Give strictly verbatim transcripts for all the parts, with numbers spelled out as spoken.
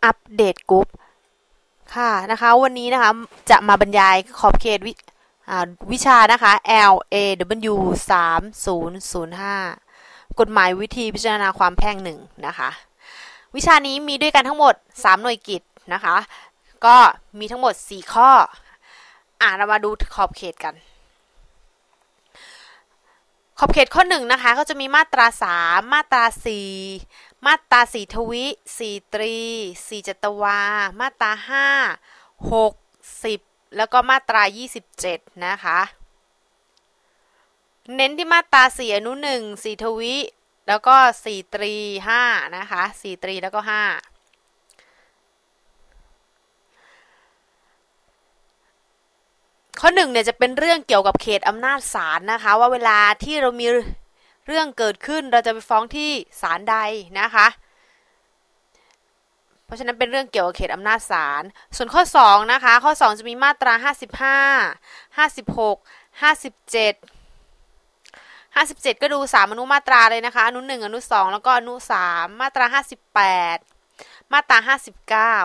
อัปเดตกรุ๊ปค่ะนะคะวันนี้นะคะจะมาบรรยายขอบเขต ว, วิชานะคะ แอล เอ ดับเบิลยู สามศูนย์ศูนย์ห้ากฎหมายวิธีพิจารณาความแพ่งหนึ่งนะคะวิชานี้มีด้วยกันทั้งหมดสามหน่วยกิจนะคะก็มีทั้งหมดสี่ข้ออ่ะเรามาดูขอบเขตกันขอบเขตข้อหนึ่งนะคะก็จะมีมาตราสามมาตราสี่มาตราสี่ทวิสี่ตรีสี่จัตวามาตราห้าหกสิบแล้วก็มาตรายี่สิบเจ็ดนะคะเน้นที่มาตราสี่อนุหนึ่งสี่ทวิแล้วก็สี่ตรีห้านะคะสี่ตรีแล้วก็ห้าข้อหนึ่งเนี่ยจะเป็นเรื่องเกี่ยวกับเขตอำนาจศาลนะคะว่าเวลาที่เรามีเรื่องเกิดขึ้นเราจะไปฟ้องที่ศาลใดนะคะเพราะฉะนั้นเป็นเรื่องเกี่ยวกับเขตอำนาจศาลส่วนข้อสองนะคะข้อสองจะมีมาตราห้าสิบห้า ห้าสิบหก ห้าสิบเจ็ด ห้าสิบเจ็ดก็ดูสามอนุมาตราเลยนะคะอนุหนึ่งอนุสองแล้วก็อนุสามมาตราห้าสิบแปดมาตราห้าสิบเก้า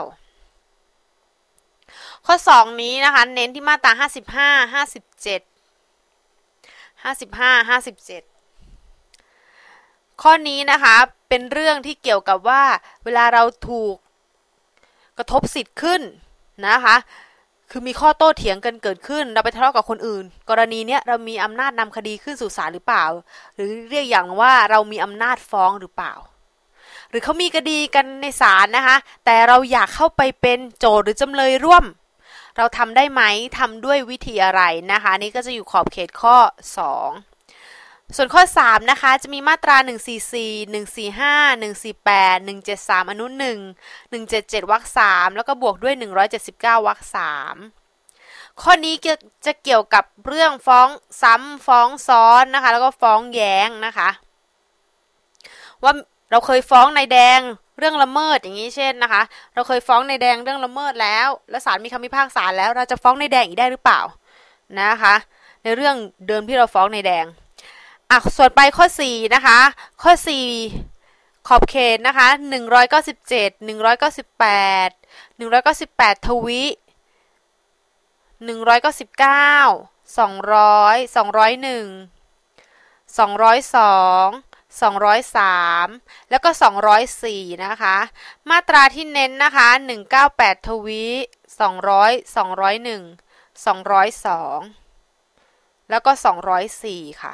ข้อสองนี้นะคะเน้นที่มาตราห้าสิบห้า ห้าสิบเจ็ด ห้าสิบห้า ห้าสิบเจ็ดข้อนี้นะคะเป็นเรื่องที่เกี่ยวกับว่าเวลาเราถูกกระทบสิทธิ์ขึ้นนะคะคือมีข้อโต้เถียงกันเกิดขึ้นเราไปทะเลาะกับคนอื่นกรณีเนี้ยเรามีอำนาจนำคดีขึ้นสู่ศาลหรือเปล่าหรือเรียกอย่างว่าเรามีอำนาจฟ้องหรือเปล่าหรือเขามีคดีกันในศาลนะคะแต่เราอยากเข้าไปเป็นโจทย์หรือจำเลยร่วมเราทำได้ไหมทำด้วยวิธีอะไรนะคะนี่ก็จะอยู่ขอบเขตข้อสองส่วนข้อสามนะคะจะมีมาตราหนึ่งสี่สี่ หนึ่งสี่ห้า หนึ่งสี่แปด หนึ่งเจ็ดสามอนุหนึ่ง หนึ่งเจ็ดเจ็ดวรรคสามแล้วก็บวกด้วยหนึ่งร้อยเจ็ดสิบเก้าวรรคสามข้อนี้จะเกี่ยวกับเรื่องฟ้องซ้ำฟ้องซ้อนนะคะแล้วก็ฟ้องแย้งนะคะว่าเราเคยฟ้องนายแดงเรื่องละเมิดอย่างนี้เช่นนะคะเราเคยฟ้องนายแดงเรื่องละเมิดแล้วและศาลมีคำพิพากษาแล้วเราจะฟ้องนายแดงอีกได้หรือเปล่านะคะในเรื่องเดิมที่เราฟ้องนายแดงอ่ะส่วนไปข้อสี่นะคะข้อสี่ขอบเขตนะคะหนึ่งร้อยเก้าสิบเจ็ด หนึ่งร้อยเก้าสิบแปด หนึ่งร้อยเก้าสิบแปดทวิหนึ่งร้อยเก้าสิบเก้า สองร้อย สองร้อยเอ็ด สองร้อยสอง สองร้อยสามแล้วก็สองร้อยสี่นะคะมาตราที่เน้นนะคะหนึ่งร้อยเก้าสิบแปดทวิสองร้อย สองร้อยเอ็ด สองร้อยสองแล้วก็สองร้อยสี่ค่ะ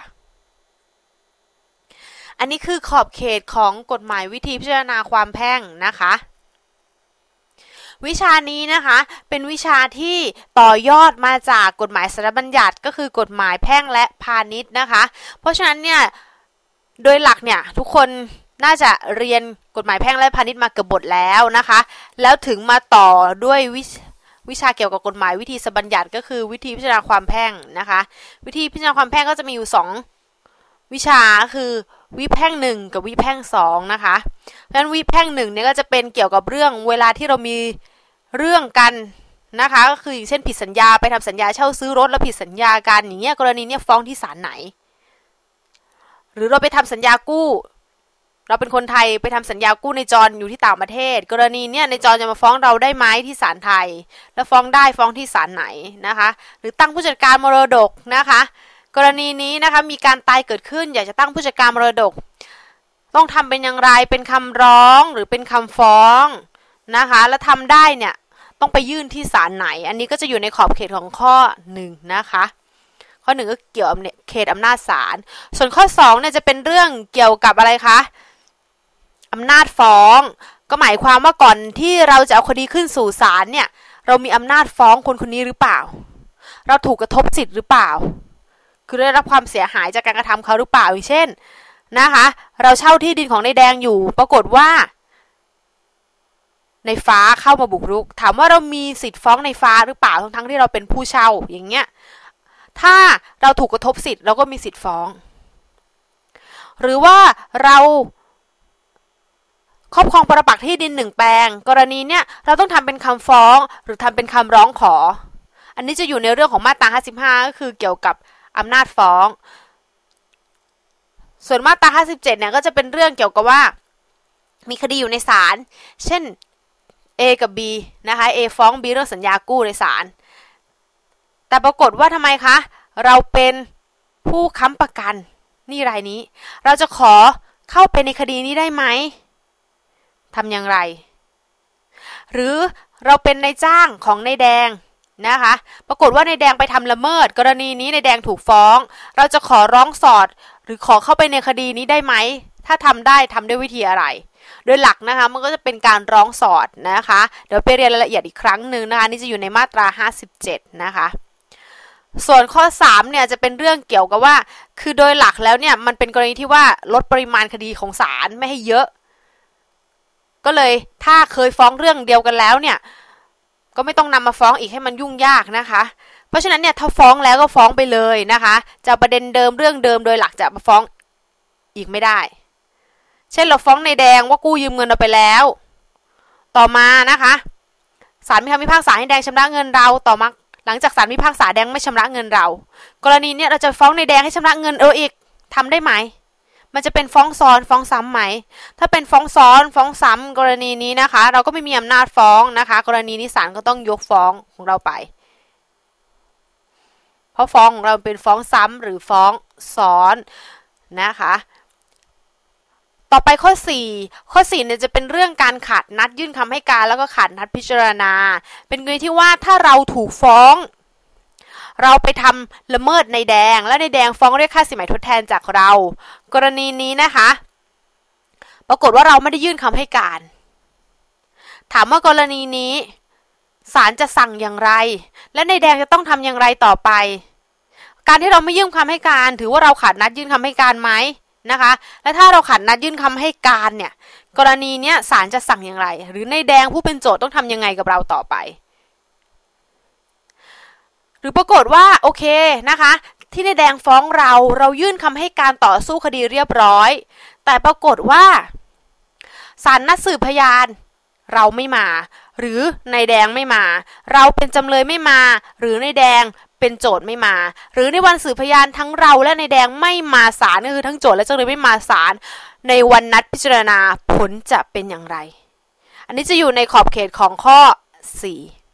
อันนี้คือขอบเขตของกฎหมายวิธีพิจารณาความแพ่งนะคะวิชานี้นะคะเป็นวิชาที่ต่อยอดมาจากกฎหมายสาธารณบัญญัติก็คือกฎหมายแพ่งและพาณิชย์นะคะเพราะฉะนั้นเนี่ยโดยหลักเนี่ยทุกคนน่าจะเรียนกฎหมายแพ่งและพาณิชย์มาเกือบหมดแล้วนะคะแล้วถึงมาต่อด้วยวิวิชาเกี่ยวกับกฎหมายวิธีสบัญญัติก็คือวิธีพิจารณาความแพ่งนะคะวิธีพิจารณาความแพ่งก็จะมีอยู่สองวิชาคือวิแพ่งหนึ่งกับวิแพ่งสองนะคะเพราะฉะนั้นวิแพ่งหนึ่งเนี่ยก็จะเป็นเกี่ยวกับเรื่องเวลาที่เรามีเรื่องกันนะคะก็คืออย่างเช่นผิดสัญญาไปทำสัญญาเช่าซื้อรถแล้วผิดสัญญากันอย่างเงี้ยกรณีเนี้ยฟ้องที่ศาลไหนหรือเราไปทำสัญญากู้เราเป็นคนไทยไปทำสัญญากู้ในจรอยู่ที่ต่างประเทศกรณีเนี้ยในจรจะมาฟ้องเราได้ไหมที่ศาลไทยแล้วฟ้องได้ฟ้องที่ศาลไหนนะคะหรือตั้งผู้จัดการมรดกนะคะกรณีนี้นะคะมีการตายเกิดขึ้นอยากจะตั้งผู้จัดการมรดกต้องทำเป็นอย่างไรเป็นคำร้องหรือเป็นคำฟ้องนะคะแล้วทำได้เนี่ยต้องไปยื่นที่ศาลไหนอันนี้ก็จะอยู่ในขอบเขตของข้อหนึ่งนะคะข้อหนึ่งก็เกี่ยวกับเขตอำนาจศาลส่วนข้อสองเนี่ยจะเป็นเรื่องเกี่ยวกับอะไรคะอำนาจฟ้องก็หมายความว่าก่อนที่เราจะเอาคดีขึ้นสู่ศาลเนี่ยเรามีอำนาจฟ้องคนคนนี้หรือเปล่าเราถูกกระทบสิทธิ์หรือเปล่าคือได้รับความเสียหายจากการกระทำเขาหรือเปล่าอย่างเช่นนะคะเราเช่าที่ดินของนายแดงอยู่ปรากฏว่าในฟ้าเข้ามาบุกรุกถามว่าเรามีสิทธิ์ฟ้องในฟ้าหรือเปล่าทั้งทั้งที่เราเป็นผู้เช่าอย่างเงี้ยถ้าเราถูกกระทบสิทธิ์เราก็มีสิทธิ์ฟ้องหรือว่าเราครอบครองปรปักษ์ที่ดินหนึ่งแปลงกรณีเนี้ยเราต้องทำเป็นคำฟ้องหรือทำเป็นคำร้องขออันนี้จะอยู่ในเรื่องของมาตราห้าสิบห้าก็คือเกี่ยวกับอำนาจฟ้องส่วนมาตราห้าสิบเจ็ดเนี่ยก็จะเป็นเรื่องเกี่ยวกับว่ามีคดีอยู่ในศาลเช่น A กับ B นะคะ A ฟ้อง B เรื่องสัญญากู้ในศาลแต่ปรากฏว่าทำไมคะเราเป็นผู้ค้ำประกันนี่รายนี้เราจะขอเข้าไปในคดีนี้ได้ไหมทำอย่างไรหรือเราเป็นนายจ้างของนายแดงนะคะปรากฏว่านายแดงไปทำละเมิดกรณีนี้นายแดงถูกฟ้องเราจะขอร้องสอดหรือขอเข้าไปในคดีนี้ได้ไหมถ้าทำได้ทำด้วยวิธีอะไรโดยหลักนะคะมันก็จะเป็นการร้องสอดนะคะเดี๋ยวไปเรียนรายละเอียดอีกครั้งหนึ่งนะคะนี่จะอยู่ในมาตราห้าสิบเจ็ดนะคะส่วนข้อสามเนี่ยจะเป็นเรื่องเกี่ยวกับว่าคือโดยหลักแล้วเนี่ยมันเป็นกรณีที่ว่าลดปริมาณคดีของศาลไม่ให้เยอะก็เลยถ้าเคยฟ้องเรื่องเดียวกันแล้วเนี่ยก็ไม่ต้องนำมาฟ้องอีกให้มันยุ่งยากนะคะเพราะฉะนั้นเนี่ยถ้าฟ้องแล้วก็ฟ้องไปเลยนะคะจะประเด็นเดิมเรื่องเดิมโดยหลักจะมาฟ้องอีกไม่ได้เช่นเราฟ้องนายแดงว่ากู้ยืมเงินเราไปแล้วต่อมานะคะศาลมีคำพิพากษาให้แดงชำระเงินเราต่อมาหลังจากศาลพิพากษาแดงไม่ชำระเงินเรากรณีเนี้ยเราจะฟ้องนายแดงให้ชำระเงินเอออีกทำได้ไหมมันจะเป็นฟ้องซ้อนฟ้องซ้ำไหมถ้าเป็นฟ้องซ้อนฟ้องซ้ำกรณีนี้นะคะเราก็ไม่มีอำนาจฟ้องนะคะกรณีนี้ศาลก็ต้องยกฟ้องของเราไปเพราะฟ้องของเราเป็นฟ้องซ้ำหรือฟ้องซ้อนนะคะต่อไปข้อสี่ข้อสี่เนี่ยจะเป็นเรื่องการขาดนัดยื่นคำให้การแล้วก็ขาดนัดพิจารณาเป็นกรณีที่ว่าถ้าเราถูกฟ้องเราไปทำละเมิดในแดงและในแดงฟ้องเรียกค่าสินไหมทดแทนจากเรากรณีนี้นะคะปรากฏว่าเราไม่ได้ยื่นคำให้การถามว่ากรณีนี้ศาลจะสั่งอย่างไรและในแดงจะต้องทำอย่างไรต่อไปการที่เราไม่ยื่นคำให้การถือว่าเราขาดนัดยื่นคำให้การไหมนะคะและถ้าเราขาดนัดยื่นคำให้การเนี่ยกรณีเนี้ยศาลจะสั่งอย่างไรหรือในแดงผู้เป็นโจทย์ต้องทำยังไงกับเราต่อไปหรือปรากฏว่าโอเคนะคะที่ในแดงฟ้องเราเรายื่นคำให้การต่อสู้คดีเรียบร้อยแต่ปรากฏว่าศาลนัดสืบพยานเราไม่มาหรือในแดงไม่มาเราเป็นจำเลยไม่มาหรือในแดงเป็นโจทย์ไม่มาหรือในวันสืบพยานทั้งเราและในแดงไม่มาศาลก็คือทั้งโจทย์และจำเลยไม่มาศาลในวันนัดพิจารณาผลจะเป็นอย่างไรอันนี้จะอยู่ในขอบเขตของข้อสี่